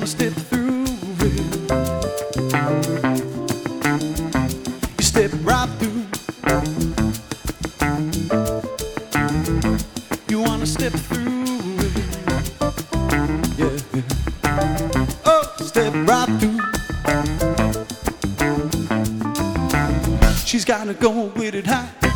wanna step through it. You step right through. You wanna step through it. Yeah. Oh, step right through. She's gotta go with it high.